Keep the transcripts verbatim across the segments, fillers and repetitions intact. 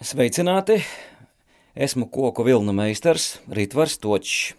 Sveicināti! Esmu koku vilnu meistars Ritvars Točs.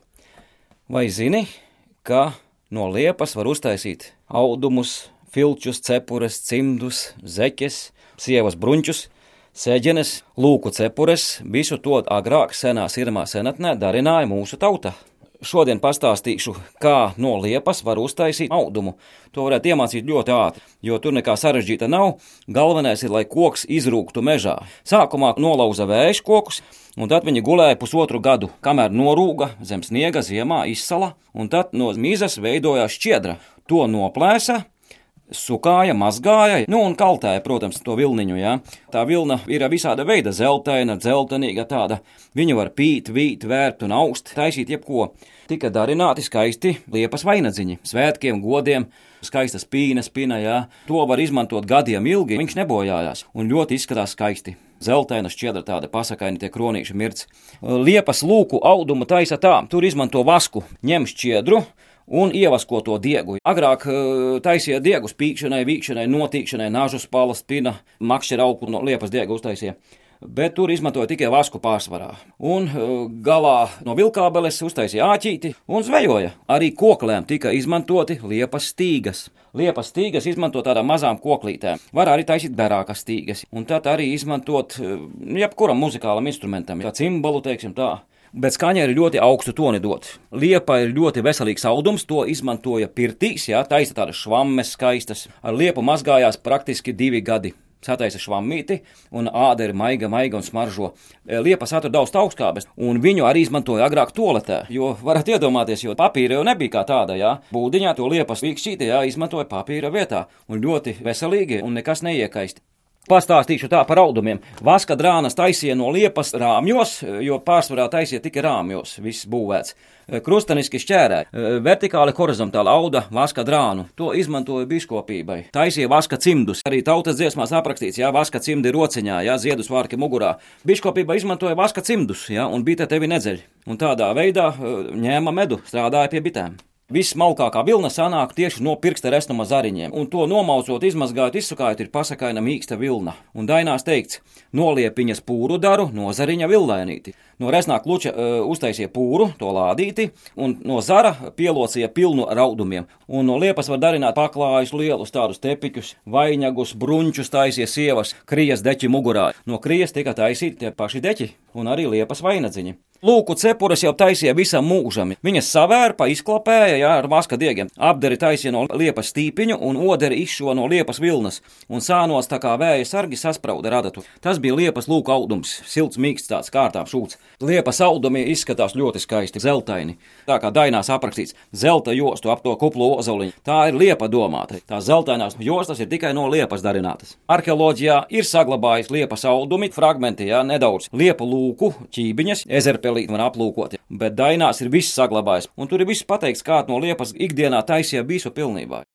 Vai zini, ka no liepas var uztaisīt audumus, filčus, cepures, cimdus, zeķes, sievas bruņķus, seģenes, lūku cepures? Visu to agrāk senā sirmā senatnē darināja mūsu tauta. Šodien pastāstīšu, kā no liepas var uztaisīt audumu. To varētu iemācīt ļoti ātri, jo tur nekā sarežģīta nav. Galvenais ir, lai koks izrūgtu mežā. Sākumā nolauza vējš kokus, un tad viņi gulēja pusotru gadu, kamēr norūga zem sniega ziemā izsala, un tad no mizas veidojās šķiedra. To noplēsa, sukāja, mazgāja, nu un kaltēja, protams, to vilniņu, jā. Tā vilna ir visāda veida, zeltaina, dzeltenīga tāda. Viņu var pīt, vīt, vērpt un aust, taisīt jebko. Tika darināti skaisti liepas vainadziņi, svētkiem, godiem, skaistas pīnes, pina, jā. To var izmantot gadiem ilgi, viņš nebojājās un ļoti izskatās skaisti. Zeltaina šķiedra tāda pasakaini tie kronīši mirts. Liepas lūku audumu taisa tā, tur izmanto vasku, ņem šķiedru un ievasko to diegu. Agrāk uh, taisīja diegus pīkšanai, vīkšanai, notīkšanai, nažu spalas, pina, makšķera auku no liepas diega uztaisīja. Bet tur izmantoja tikai vasku pārsvarā. Un uh, galā no vilkābeles uztaisīja āķīti un zvejoja. Arī koklēm tika izmantoti liepas stīgas. Liepas stīgas izmanto tādām mazām koklītēm. Var arī taisīt berākas stīgas. Un tad arī izmantot uh, jebkuram muzikālam instrumentam, kā cimbalu, teiksim tā. Bet skaņa ir ļoti augstu toni dot. Liepa ir ļoti veselīgs audums, to izmantoja pirtīs, jā, taisa tādas švammes skaistas. Ar liepu mazgājās praktiski divi gadi. Sataisa švammīti, un āda ir maiga, maiga un smaržo. Liepa satur daudz augstskābes, un viņu arī izmantoja agrāk toaletē, jo varat iedomāties, jo papīra jau nebija kā tāda, jā. Būdiņā to liepas vīkšķīti, jā, izmantoja papīra vietā, un ļoti veselīgi, un nekas neiekaisti. Pastāstīšu tā par audumiem. Vaska drānas taisīja no liepas rāmjos, jo pārsvarā taisīja tikai rāmjos, viss būvēts. Krustaniski šķērēja, vertikāli horizontāli auda vaska drānu. To izmantoja biškopībai. Taisīja vaska cimdus. Arī tautas dziesmās aprakstīts, jā, vaska cimdi rociņā, jā, ziedus vārki mugurā. Biškopība izmantoja vaska cimdus, jā, un bite tevi nedzeļ. Un tādā veidā ņēma medu, strādāja pie bitēm. Vismalkākā vilna sanāk tieši no pirksta resnuma zariņiem, un to nomaucot, izmazgājot, izsukājot, ir pasakaina mīksta vilna. Un dainās teikts, noliepiņas pūru daru, no zariņa villainīti. No resnā kluča uh, uztaisīja pūru, to lādīti, un no zara pielocīja pilnu ar audumiem. Un no liepas var darināt paklājus, lielus tādus tepiķus, vainagus, bruņķus taisīja sievas, krijas deķi mugurā. No krijas tika taisīti tie paši deķi un arī liepas vainadziņi. Lūku cepures jau taisīja visam mūžam. Viņas savērpa, izklapēja, jā, ar vaska diegiem. Apderi taisīja no liepas stīpiņu un oderi izšo no liepas vilnas. Un sānos tā kā vēja sargi sasprauda radatu. Tas bija liepas lūku audums, silts, mīksts tāds, kārtām šūts. Liepas audumi izskatās ļoti skaisti, zeltaini. Tā kā dainās aprakstīts, zelta jostu ap to kuplu ozoliņu. Tā ir liepa domāta. Tās zeltainās jostas ir tikai no liepas darinātas. Arheoloģijā ir saglabājis liepas audumi, fragmenti, jā, nedaudz. Liepu lūku, ķībiņas, ezerpelī var aplūkot, bet dainās ir viss saglabājis, un tur ir viss pateikts, kā no liepas ikdienā taisīja visu pilnībā.